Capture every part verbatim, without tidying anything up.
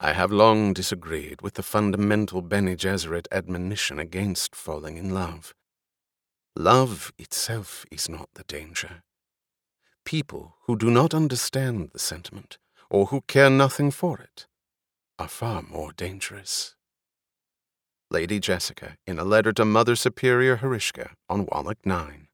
I have long disagreed with the fundamental Bene Gesserit admonition against falling in love. Love itself is not the danger. People who do not understand the sentiment, or who care nothing for it, are far more dangerous. Lady Jessica, in a letter to Mother Superior Harishka on Wallach nine.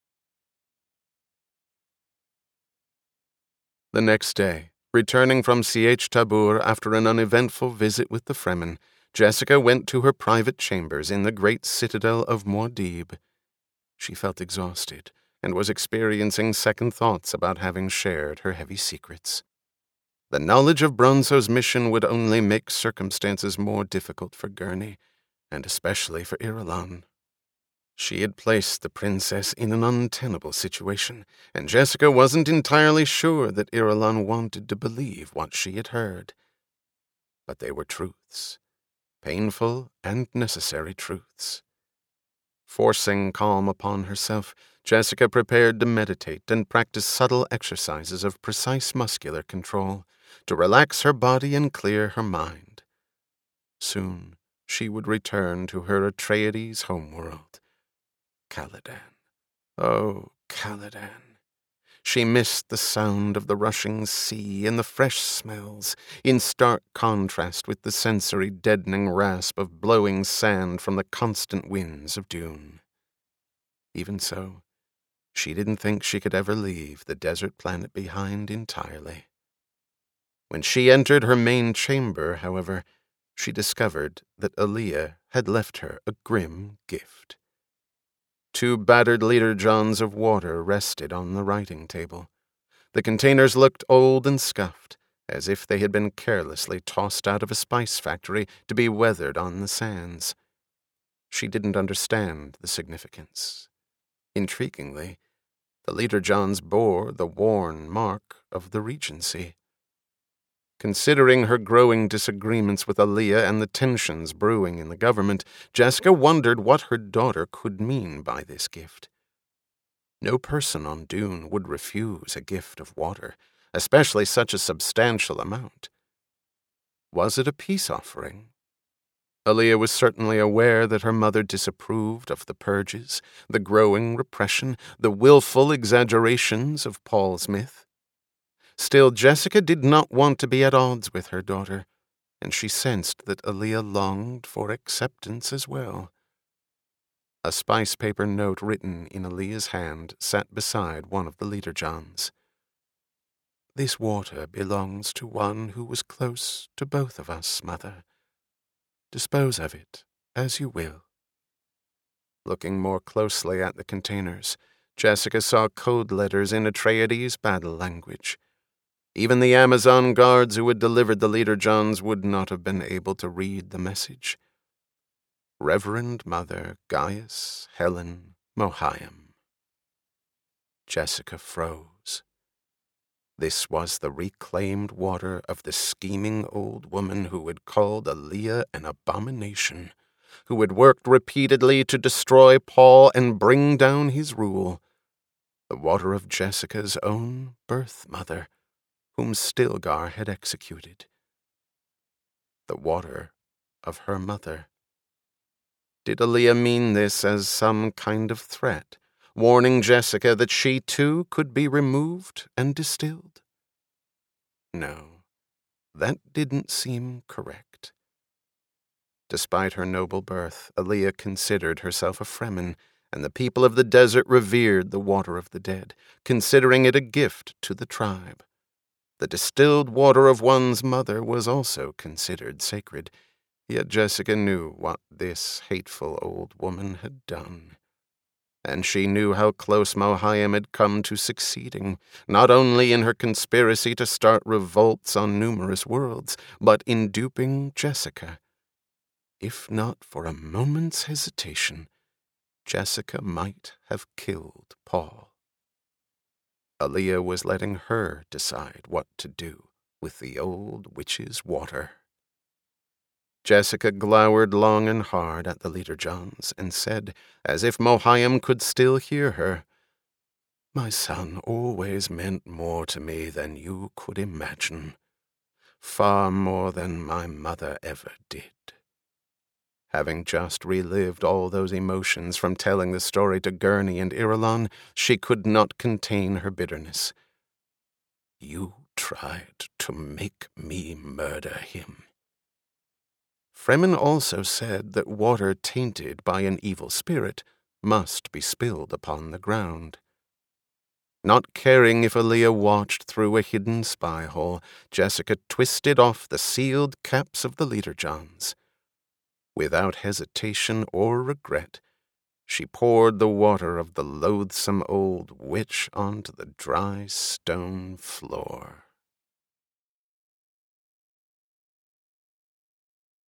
The next day, returning from Sietch Tabor after an uneventful visit with the Fremen, Jessica went to her private chambers in the great citadel of Muad'Dib. She felt exhausted and was experiencing second thoughts about having shared her heavy secrets. The knowledge of Bronzo's mission would only make circumstances more difficult for Gurney, and especially for Irulan. She had placed the princess in an untenable situation, and Jessica wasn't entirely sure that Irulan wanted to believe what she had heard. But they were truths, painful and necessary truths. Forcing calm upon herself, Jessica prepared to meditate and practice subtle exercises of precise muscular control to relax her body and clear her mind. Soon she would return to her Atreides homeworld. Caladan. Oh, Caladan. She missed the sound of the rushing sea and the fresh smells, in stark contrast with the sensory deadening rasp of blowing sand from the constant winds of Dune. Even so, she didn't think she could ever leave the desert planet behind entirely. When she entered her main chamber, however, she discovered that Alia had left her a grim gift. Two battered liter-johns of water rested on the writing table. The containers looked old and scuffed, as if they had been carelessly tossed out of a spice factory to be weathered on the sands. She didn't understand the significance. Intriguingly, the liter-johns bore the worn mark of the Regency. Considering her growing disagreements with Alia and the tensions brewing in the government, Jessica wondered what her daughter could mean by this gift. No person on Dune would refuse a gift of water, especially such a substantial amount. Was it a peace offering? Alia was certainly aware that her mother disapproved of the purges, the growing repression, the willful exaggerations of Paul's myth. Still, Jessica did not want to be at odds with her daughter, and she sensed that Alia longed for acceptance as well. A spice paper note written in Alia's hand sat beside one of the liter-johns. This water belongs to one who was close to both of us, Mother. Dispose of it as you will. Looking more closely at the containers, Jessica saw code letters in Atreides battle language. Even the Amazon guards who had delivered the liter-johns would not have been able to read the message. Reverend Mother Gaius Helen Mohiam. Jessica froze. This was the reclaimed water of the scheming old woman who had called Alia an abomination, who had worked repeatedly to destroy Paul and bring down his rule. The water of Jessica's own birth mother, whom Stilgar had executed. The water of her mother. Did Alia mean this as some kind of threat, warning Jessica that she too could be removed and distilled? No, that didn't seem correct. Despite her noble birth, Alia considered herself a Fremen, and the people of the desert revered the water of the dead, considering it a gift to the tribe. The distilled water of one's mother was also considered sacred, yet Jessica knew what this hateful old woman had done. And she knew how close Mohiam had come to succeeding, not only in her conspiracy to start revolts on numerous worlds, but in duping Jessica. If not for a moment's hesitation, Jessica might have killed Paul. Alia was letting her decide what to do with the old witch's water. Jessica glowered long and hard at the liter-johns and said, as if Mohiam could still hear her, My son always meant more to me than you could imagine. far more than my mother ever did. Having just relived all those emotions from telling the story to Gurney and Irulan, she could not contain her bitterness. You tried to make me murder him. Fremen also said that water tainted by an evil spirit must be spilled upon the ground. Not caring if Aaliyah watched through a hidden spy hole, Jessica twisted off the sealed caps of the Leader-Johns. Without hesitation or regret, she poured the water of the loathsome old witch onto the dry stone floor.